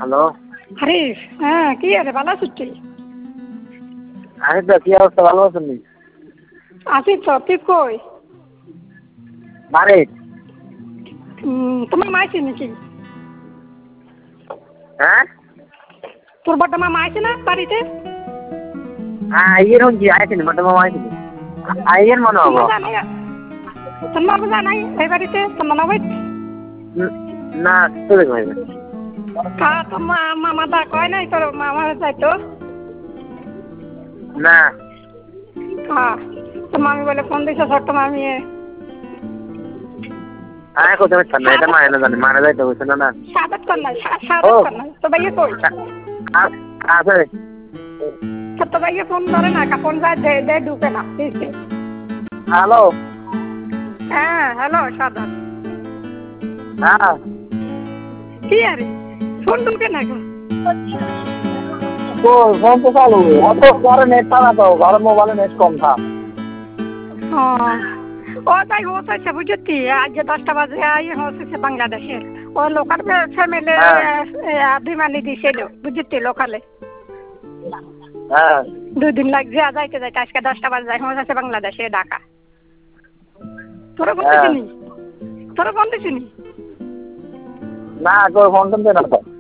Hello. হারিস, হ্যাঁ কি আছে ভালো আছিস তুই? আমি তো কি অবস্থা, ভালো আছেন নি? আছি তো, তুই কই? বাড়ি। তোমার মা আইছে নাকি? হ্যাঁ তোর বড় মা আইছে না বাড়িতে? আইয়ের হচ্ছি আইসিনি, বর্তমান মামা আইসিনি। আইয়ের মনে হবো। তোর মা যা নাই এই বাড়িতে, তোর মা ভাই না তো দেখো কা তোর মামা দা কয় নাই তোর মামা যাইতো? না। তোর মামি বলে ফোন দিছে ছোট্ট মামি আয় কোথাও পারতাম না, এটা মায়ের না জানে, মারা যাইতে বলছে না। না সাদাত কর নাই, সাদাত কর নাই। তো ভাইয়া কই? আছে। তো ভাইয়া ফোন ধরে না, ফোন যায় দে ঢুকে না দিছে। হ্যালো। হ্যাঁ হ্যালো সাদাত। হ্যাঁ কি আরে ফোন ঢুকে না গো? তো ফোন তো চালু, অত ঘরে নেট পাওয়া তো, ঘরে মোবাইলে নেট কম থা। ও তাই হচ্ছে বুঝতি, আজ 10টা বাজে আই হচ্ছে বাংলাদেশের ও লোকাল ফ্যামিলি বিমানি দিছিল বুঝতি, লোকালে হ্যাঁ 2 দিন লাগছে যাইতে যাইতে, আজকে 10টা বাজে যাই হচ্ছে বাংলাদেশে ঢাকা। তোরা ফোন দিছিনি? না তোর ফোন টন দে না তো।